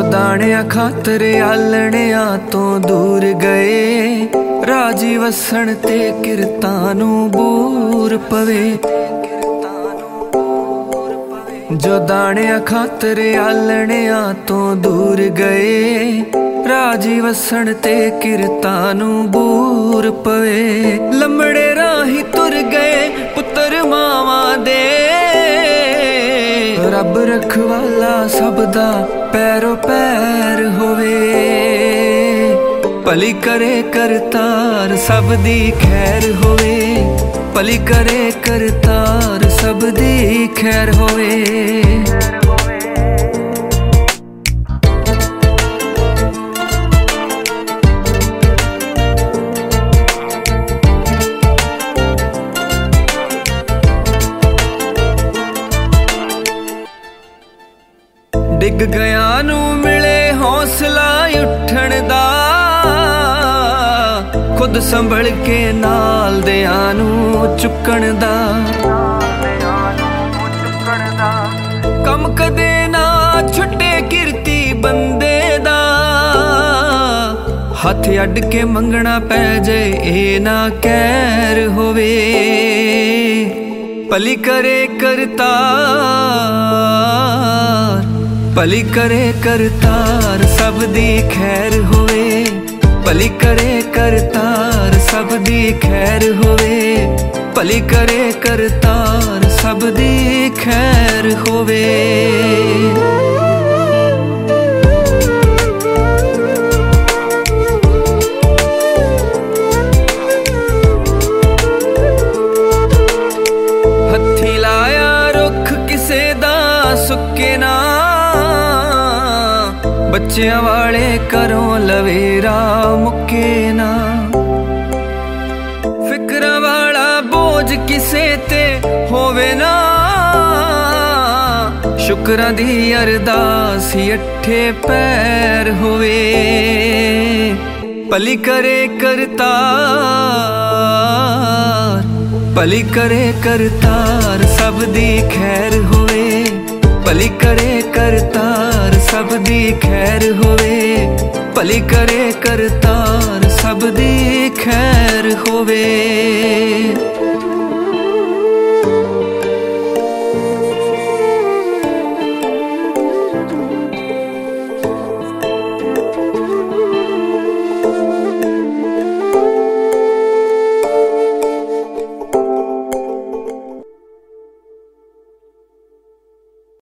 ਦਾਣਿਆਂ ਖਾਤਰ ਆਲਣਿਆਂ ਤੋਂ ਦੂਰ ਗਏ, ਰਾਜੀ ਵਸਣ ਤੇ ਕਿਰਤਾਂ ਨੂੰ ਬੂਰ ਪਵੇ। ਜੋ ਦਾਣਿਆਂ ਖਾਤਰ ਆਲਣਿਆਂ ਤੋਂ ਦੂਰ ਗਏ, ਰਾਜੀ ਵਸਣ ਤੇ ਕਿਰਤਾਂ ਨੂੰ ਬੂਰ ਪਵੇ। ਲੰਮੜੇ ਰਾਹੀਂ ਤੁਰ ਗਏ ਪੁੱਤਰ ਮਾਵਾਂ ਦੇ, ਰੱਬ ਰਖਵਾਲਾ ਸਭ ਦਾ ਪੈਰੋ ਪੈਰ ਹੋਵੇ। ਭਲੀ ਕਰੇ ਕਰਤਾਰ ਸਭ ਦੀ ਖੈਰ ਹੋਵੇ, ਭਲੀ ਕਰੇ ਕਰਤਾਰ ਸਭ ਦੀ ਖੈਰ ਹੋਵੇ। ਡਿੱਗ ਗਿਆ ਨੂੰ ਮਿਲੇ ਹੌਸਲਾ ਉੱਠਣ ਦਾ, ਖੁਦ ਸੰਭਲ ਕੇ ਨਾਲ ਦਿਆਂ ਨੂੰ ਚੁੱਕਣ ਦਾ। ਕੰਮ ਕਦੇ ਨਾ ਛੁੱਟੇ ਕਿਰਤੀ ਬੰਦੇ ਦਾ, ਹੱਥ ਅੱਡ ਕੇ ਮੰਗਣਾ ਪੈ ਜਾਏ ਇਹ ਨਾ ਕਹਿਰ ਹੋਵੇ। ਭਲੀ ਕਰੇ ਕਰਤਾਰ, ਭਲੀ ਕਰੇ ਕਰਤਾਰ ਸਭ ਦੀ ਖੈਰ ਹੋਵੇ, ਭਲੀ ਕਰੇ ਕਰਤਾਰ ਸਭ ਦੀ ਖੈਰ ਹੋਵੇ, ਭਲੀ ਕਰੇ ਕਰਤਾਰ ਸਭ ਦੀ ਖੈਰ ਹੋਵੇ। ਹੱਥੀ ਲਾਇਆ ਰੁੱਖ ਕਿਸੇ ਦਾ ਸੁੱਕੇ ਨਾ, ਬੱਚਿਆਂ ਵਾਲੇ ਘਰੋਂ ਲਵੇਰਾ ਮੁੱਕੇ ਨਾ। ਫਿਕਰਾਂ ਵਾਲਾ ਬੋਝ ਕਿਸੇ ਤੇ ਹੋਵੇ ਨਾ, ਸ਼ੁਕਰਾਂ ਦੀ ਅਰਦਾਸ ਅੱਠੇ ਪੈਰ ਹੋਵੇ। ਭਲੀ ਕਰੇ ਕਰਤਾਰ, ਭਲੀ ਕਰੇ ਕਰਤਾਰ ਸਭ ਦੀ ਖੈਰ ਹੋਵੇ, ਭਲੀ ਕਰੇ ਕਰਤਾਰ ਸਭ ਦੀ ਖੈਰ ਹੋਵੇ, ਭਲੀ ਕਰੇ ਕਰਤਾਰ ਸਭ ਦੀ ਖੈਰ ਹੋਵੇ।